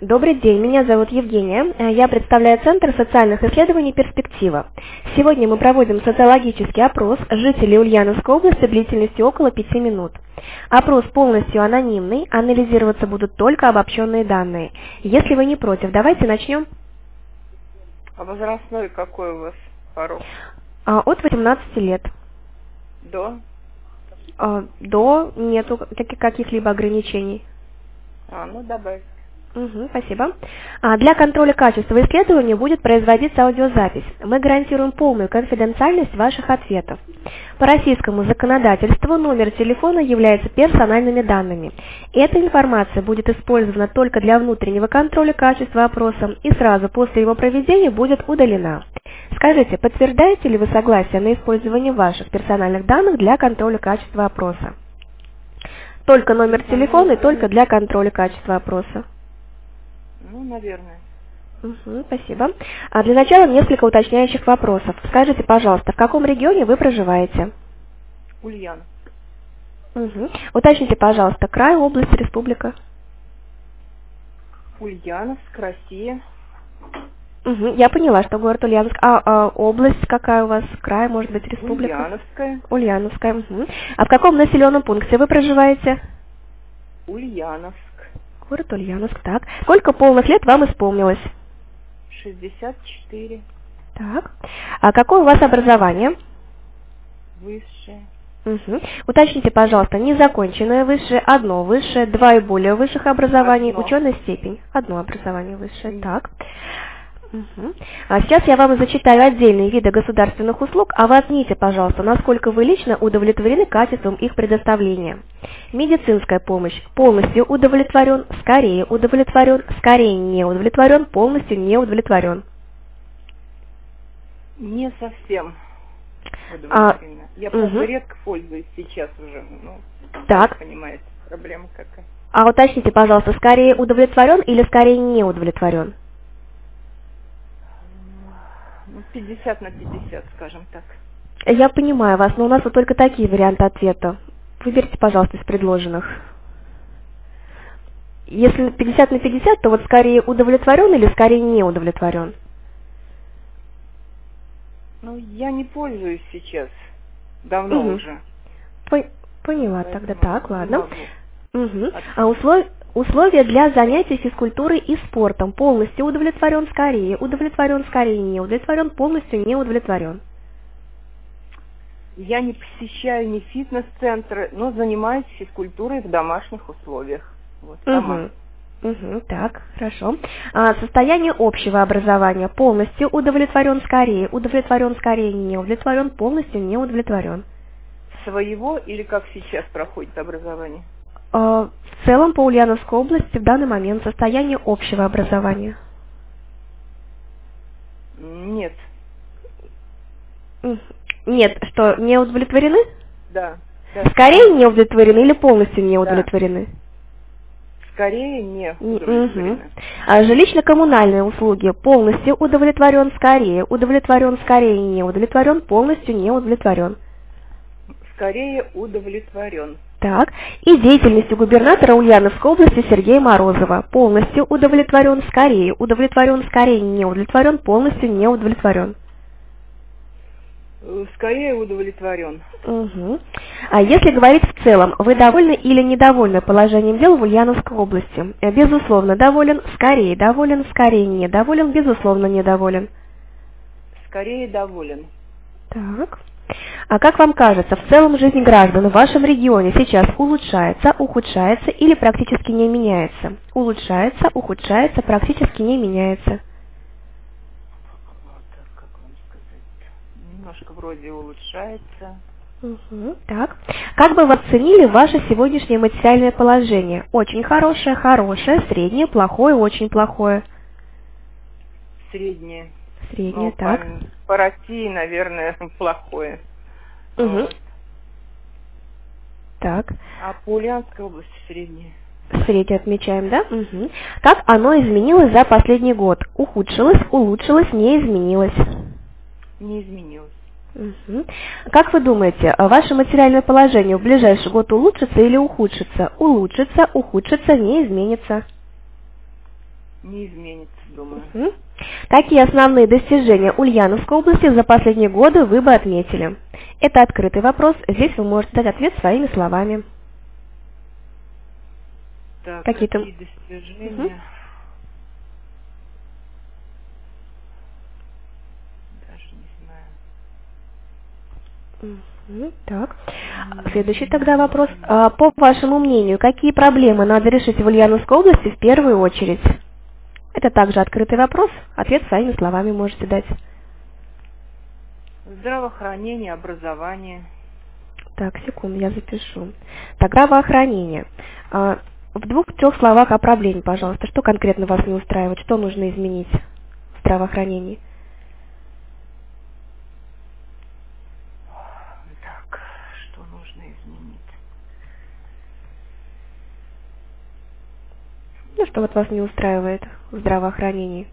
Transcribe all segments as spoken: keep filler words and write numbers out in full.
Добрый день, меня зовут Евгения. Я представляю Центр социальных исследований «Перспектива». Сегодня мы проводим социологический опрос жителей Ульяновской области длительностью около пяти минут. Опрос полностью анонимный, анализироваться будут только обобщенные данные. Если вы не против, давайте начнем. А возрастной какой у вас порог? А, от восемнадцати лет. До? А, до нету каких-либо ограничений. А, ну добавь. Угу, спасибо. А для контроля качества исследования будет производиться аудиозапись. Мы гарантируем полную конфиденциальность ваших ответов. По российскому законодательству номер телефона является персональными данными. Эта информация будет использована только для внутреннего контроля качества опроса и сразу после его проведения будет удалена. Скажите, подтверждаете ли вы согласие на использование ваших персональных данных для контроля качества опроса? Только номер телефона и только для контроля качества опроса. Ну, наверное. Угу, спасибо. А для начала несколько уточняющих вопросов. Скажите, пожалуйста, в каком регионе вы проживаете? Ульяновск. Угу. Уточните, пожалуйста, край, область, республика. Ульяновск, Россия. Угу, я поняла, что город Ульяновск. А, а область какая у вас? Край, может быть, республика? Ульяновская. Ульяновская. Угу. А в каком населенном пункте вы проживаете? Ульяновск. Город Ульяновск, так. Сколько полных лет вам исполнилось? шестьдесят четыре. Так. А какое у вас образование? Высшее. Угу. Уточните, пожалуйста, незаконченное высшее, одно высшее, два и более высших образований, Одно. ученая степень. Одно образование высшее, mm. так. Угу. А сейчас я вам зачитаю отдельные виды государственных услуг, а вы оцените, пожалуйста, насколько вы лично удовлетворены качеством их предоставления. Медицинская помощь. Полностью удовлетворен, скорее удовлетворен, скорее не удовлетворен, полностью не удовлетворен. Не совсем удовлетворена. А, я просто угу. редко пользуюсь сейчас уже. Ну, так. Понимаете, проблема какая. А уточните, пожалуйста, скорее удовлетворен или скорее не удовлетворен? пятьдесят на пятьдесят, скажем так. Я понимаю вас, но у нас вот только такие варианты ответа. Выберите, пожалуйста, из предложенных. Если пятьдесят на пятьдесят, то вот скорее удовлетворен или скорее не удовлетворен? Ну, я не пользуюсь сейчас. Давно угу. уже. По- поняла, Поэтому тогда так, ладно. Угу. От... А услов... условия для занятий физкультурой и спортом. Полностью удовлетворен, скорее удовлетворен, скорее не удовлетворен, полностью не удовлетворен. Я не посещаю ни фитнес-центры, но занимаюсь физкультурой в домашних условиях. Вот, угу. Угу, так, хорошо. А, состояние общего образования. Полностью удовлетворен, скорее удовлетворен, скорее не удовлетворен, полностью не удовлетворен. Своего или как сейчас проходит образование? А, в целом по Ульяновской области в данный момент состояние общего образования. Нет. Нет, что, не удовлетворены? Да. да. Скорее не удовлетворены или полностью не удовлетворены? Да. Скорее не удовлетворены. Угу. А жилищно-коммунальные услуги. Полностью удовлетворен, скорее удовлетворен, скорее не удовлетворен, полностью не удовлетворен. Скорее удовлетворен. Так. И деятельностью губернатора Ульяновской области Сергея Морозова. Полностью удовлетворен, скорее удовлетворен, скорее не удовлетворен, полностью не удовлетворен. Скорее удовлетворен. Угу. А если говорить в целом, вы довольны или недовольны положением дел в Ульяновской области? Безусловно доволен, скорее доволен, скорее недоволен, безусловно недоволен. Скорее доволен. Так. А как вам кажется, в целом жизнь граждан в вашем регионе сейчас улучшается, ухудшается или практически не меняется? Улучшается, ухудшается, практически не меняется. Немножко вроде улучшается. Угу, так. Как бы вы оценили ваше сегодняшнее материальное положение? Очень хорошее, хорошее, среднее, плохое, очень плохое. Среднее. Среднее, ну, так. По, по России, наверное, плохое. Угу. Вот. Так. А по Ульяновской области среднее. Среднее отмечаем, да? Угу. Как оно изменилось за последний год? Ухудшилось, улучшилось, не изменилось? Не изменилось. Угу. Как вы думаете, ваше материальное положение в ближайший год улучшится или ухудшится? Улучшится, ухудшится, не изменится? Не изменится, думаю. Угу. Какие основные достижения Ульяновской области за последние годы вы бы отметили? Это открытый вопрос, здесь вы можете дать ответ своими словами. Так, Какие-то... какие достижения? Угу. Даже не знаю. Угу. Так, следующий тогда вопрос. А, по вашему мнению, какие проблемы надо решить в Ульяновской области в первую очередь? Это также открытый вопрос, ответ своими словами можете дать. Здравоохранение, образование. Так, секунду, я запишу. Так, здравоохранение. А, в двух-трех словах о проблеме, пожалуйста. Что конкретно вас не устраивает? Что нужно изменить в здравоохранении? Так, что нужно изменить? Ну, что вот вас не устраивает в здравоохранении?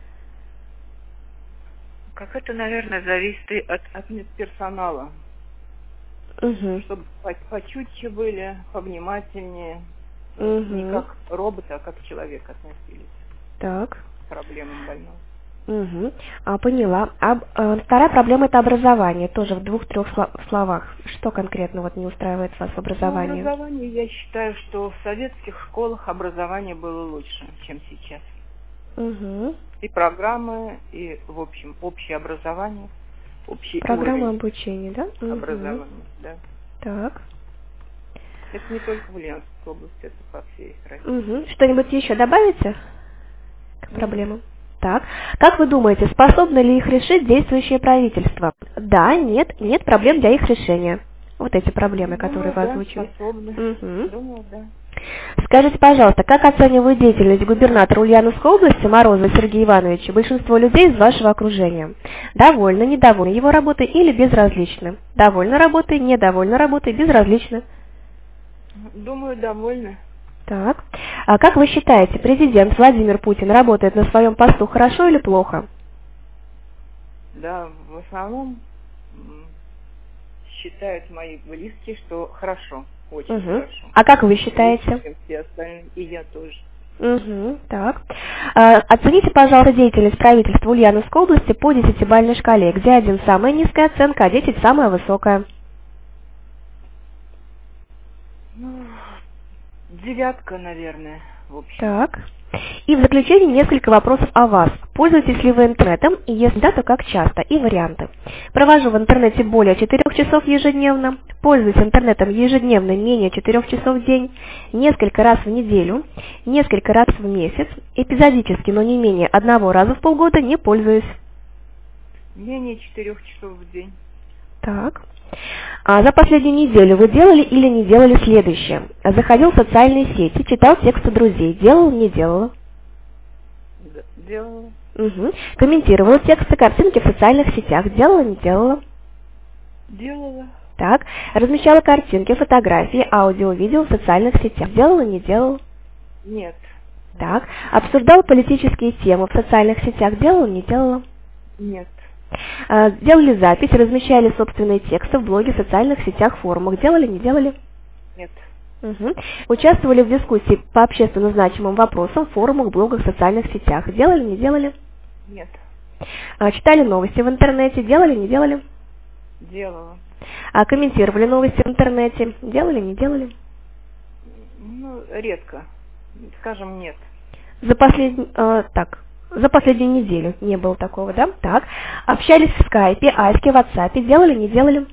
Как это, наверное, зависит и от, от персонала. Угу. Чтобы почутче были, повнимательнее. Угу. Не как роботы, а как человек относились. Так. К проблемам больного. Угу. А, поняла. А, а, вторая проблема – это образование. Тоже в двух-трех словах. Что конкретно вот не устраивает вас в образовании? Ну, образование, я считаю, что в советских школах образование было лучше, чем сейчас. Угу. И программы, и, в общем, общее образование, общий Программа уровень обучения, да? образования, угу. да. Так. Это не только в Ульяновской области, это по всей России. Угу. Что-нибудь еще добавите к проблемам? Так. Как вы думаете, способно ли их решить действующее правительство? Да, нет, нет проблем для их решения. Вот эти проблемы, которые Думаю, вы да, озвучили. способны. Угу. Думаю, да. Скажите, пожалуйста, как оценивает деятельность губернатора Ульяновской области Морозова Сергея Ивановича большинство людей из вашего окружения? Довольны, недовольны его работой или безразличны? Довольны работой, недовольны работой, безразличны? Думаю, довольны. Так. А как вы считаете, президент Владимир Путин работает на своем посту хорошо или плохо? Да, в основном считают мои близкие, что хорошо, очень угу. хорошо. А как вы считаете? Лучше, чем все остальные, и я тоже. Угу, так. А, оцените, пожалуйста, деятельность правительства Ульяновской области по десятибалльной шкале, где один самая низкая оценка, а десять самая высокая. Ну, девятка, наверное, в общем. Так. И в заключение несколько вопросов о вас. Пользуетесь ли вы интернетом, и если да, то как часто, и варианты. Провожу в интернете более четырёх часов ежедневно, пользуюсь интернетом ежедневно менее четырёх часов в день, несколько раз в неделю, несколько раз в месяц, эпизодически, но не менее одного раза в полгода не пользуюсь. Менее четырех часов в день. Так. А за последнюю неделю вы делали или не делали следующее? Заходил в социальные сети, читал тексты друзей, делал, не делала? Делала. Угу. Комментировала тексты, картинки в социальных сетях, делала, не делала? Делала. Так. Размещала картинки, фотографии, аудио, видео в социальных сетях, делала, не делала? Нет. Так. Обсуждала политические темы в социальных сетях, делала, не делала? Нет. Делали запись, размещали собственные тексты в блоге, социальных сетях, форумах. Делали, не делали? Нет. Угу. Участвовали в дискуссии по общественно значимым вопросам в форумах, блогах, социальных сетях. Делали, не делали? Нет. Читали новости в интернете. Делали, не делали? Делала. А комментировали новости в интернете. Делали, не делали? Ну, редко. Скажем, нет. За последний... Э, так... За последнюю неделю не было такого, да? Так. Общались в скайпе, айске, ватсапе. Делали, не делали?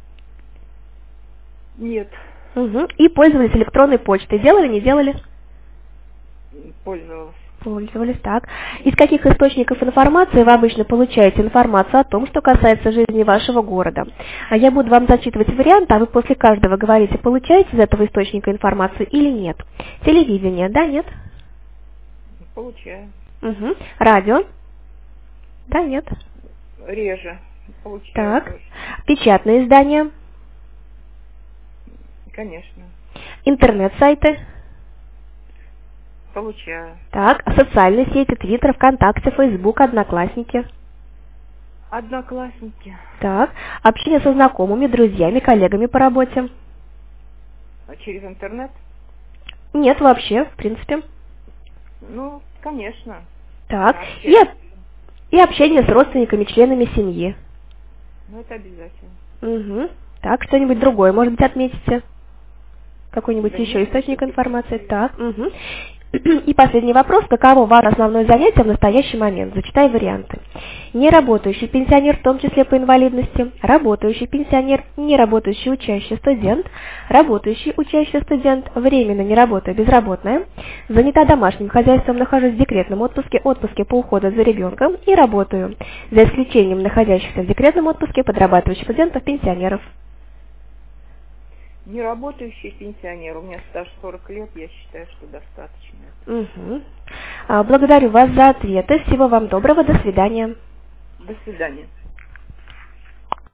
Нет. Угу. И пользовались электронной почтой. Делали, не делали? Пользовалась. Пользовались, так. Из каких источников информации вы обычно получаете информацию о том, что касается жизни вашего города? А я буду вам зачитывать варианты, а вы после каждого говорите, получаете из этого источника информацию или нет. Телевидение, да, нет? Получаю. Угу. Радио? Да, нет. Реже. Получаю. Так. Тоже. Печатные издания? Конечно. Интернет-сайты? Получаю. Так. Социальные сети, Твиттер, ВКонтакте, Фейсбук, Одноклассники? Одноклассники. Так. Общение со знакомыми, друзьями, коллегами по работе? А через интернет? Нет, вообще, в принципе. Ну, конечно. Так. Вообще. И, об- и общение с родственниками, членами семьи. Ну, это обязательно. Угу. Так, что-нибудь другое, может быть, отметите? Какой-нибудь Да еще нет, источник всё-таки. информации? Так, угу. И последний вопрос. Каково ваше основное занятие в настоящий момент? Зачитаю варианты. Неработающий пенсионер, в том числе по инвалидности, работающий пенсионер, неработающий учащий студент, работающий учащий студент, временно не работая безработная, занята домашним хозяйством, нахожусь в декретном отпуске, отпуске по уходу за ребенком и работаю, за исключением находящихся в декретном отпуске подрабатывающих студентов, пенсионеров. Неработающий пенсионер. У меня стаж сорок лет, я считаю, что достаточно. Угу. А, благодарю вас за ответы. Всего вам доброго. До свидания. До свидания.